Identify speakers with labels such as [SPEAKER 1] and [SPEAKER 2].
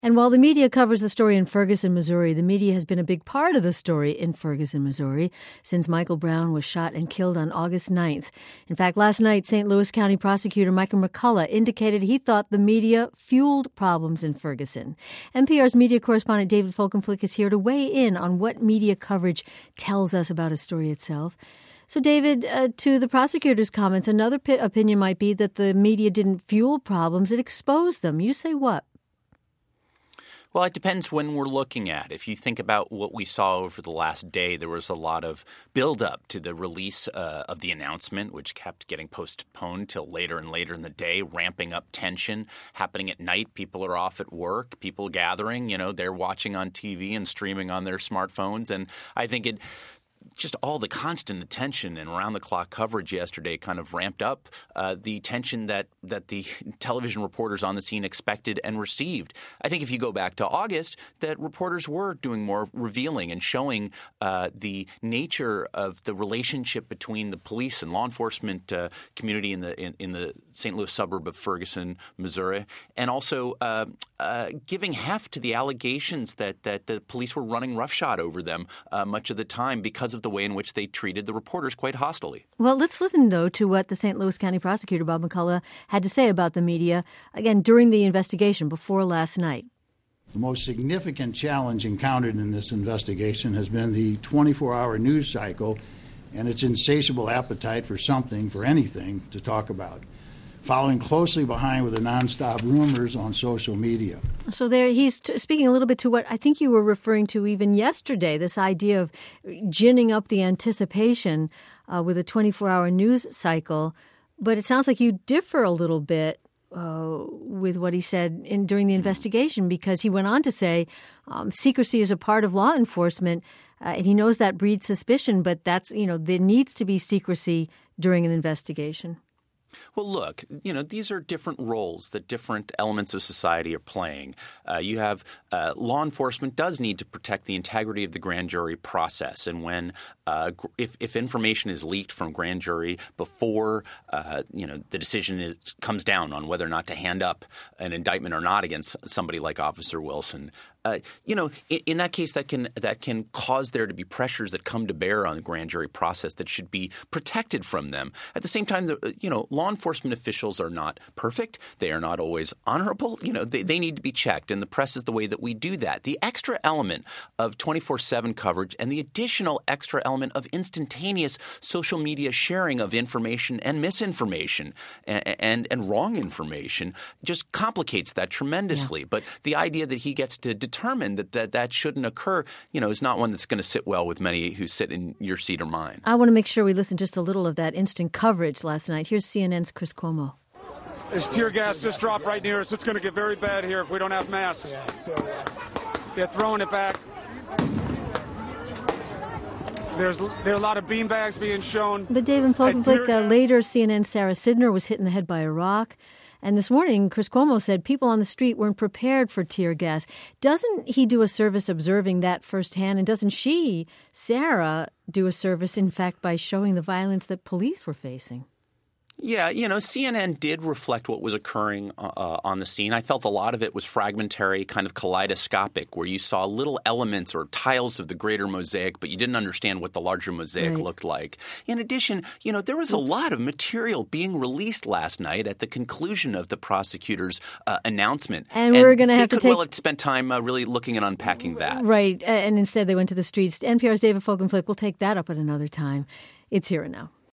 [SPEAKER 1] And while the media covers the story in Ferguson, Missouri, the media has been a big part of the story in Ferguson, Missouri, since Michael Brown was shot and killed on August 9th. In fact, last night, St. Louis County Prosecutor Michael McCullough indicated he thought the media fueled problems in Ferguson. NPR's media correspondent David Folkenflik is here to weigh in on what media coverage tells us about a story itself. So, David, to the prosecutor's comments, another opinion might be that the media didn't fuel problems, it exposed them. You say what?
[SPEAKER 2] Well, it depends when we're looking at. If you think about what we saw over the last day, there was a lot of buildup to the release of the announcement, which kept getting postponed till later and later in the day, ramping up tension, happening at night. People are off at work, people gathering, they're watching on TV and streaming on their smartphones. And I think just all the constant attention and around-the-clock coverage yesterday kind of ramped up the tension that the television reporters on the scene expected and received. I think if you go back to August, that reporters were doing more revealing and showing the nature of the relationship between the police and law enforcement community in the St. Louis suburb of Ferguson, Missouri, and also giving heft to the allegations that the police were running roughshod over them much of the time because of the way in which they treated the reporters quite hostily.
[SPEAKER 1] Well, let's listen, though, to what the St. Louis County Prosecutor, Bob McCullough, had to say about the media, again, during the investigation before last night.
[SPEAKER 3] The most significant challenge encountered in this investigation has been the 24-hour news cycle and its insatiable appetite for anything to talk about, following closely behind with the nonstop rumors on social media. So
[SPEAKER 1] there he's speaking a little bit to what I think you were referring to even yesterday, this idea of ginning up the anticipation with a 24-hour news cycle. But it sounds like you differ a little bit with what he said during the investigation, because he went on to say secrecy is a part of law enforcement, and he knows that breeds suspicion, but there needs to be secrecy during an investigation.
[SPEAKER 2] Well, look, these are different roles that different elements of society are playing. You have law enforcement does need to protect the integrity of the grand jury process. And when if information is leaked from grand jury before, the decision comes down on whether or not to hand up an indictment or not against somebody like Officer Wilson, in that case, that can cause there to be pressures that come to bear on the grand jury process that should be protected from them. At the same time, law enforcement officials are not perfect. They are not always honorable. They need to be checked, and the press is the way that we do that. The extra element of 24/7 coverage and the additional extra element of instantaneous social media sharing of information and misinformation and wrong information just complicates that tremendously. Yeah. But the idea that he gets to determine that shouldn't occur, is not one that's going to sit well with many who sit in your seat or mine.
[SPEAKER 1] I want to make sure we listen just a little of that instant coverage last night. Here's CNN's Chris Cuomo.
[SPEAKER 4] This tear gas just dropped right near us. It's going to get very bad here if we don't have masks. They're throwing it back. There are a lot of beanbags being shown.
[SPEAKER 1] But David Folkenflik, later CNN's Sarah Sidner was hit in the head by a rock. And this morning, Chris Cuomo said people on the street weren't prepared for tear gas. Doesn't he do a service observing that firsthand? And doesn't she, Sarah, do a service, in fact, by showing the violence that police were facing?
[SPEAKER 2] Yeah, CNN did reflect what was occurring on the scene. I felt a lot of it was fragmentary, kind of kaleidoscopic, where you saw little elements or tiles of the greater mosaic, but you didn't understand what the larger mosaic looked like. In addition, there was a lot of material being released last night at the conclusion of the prosecutor's announcement.
[SPEAKER 1] And we're going to have to
[SPEAKER 2] well have spent time really looking and unpacking that.
[SPEAKER 1] Right, and instead they went to the streets. NPR's David Folkenflik will take that up at another time. It's Here and Now.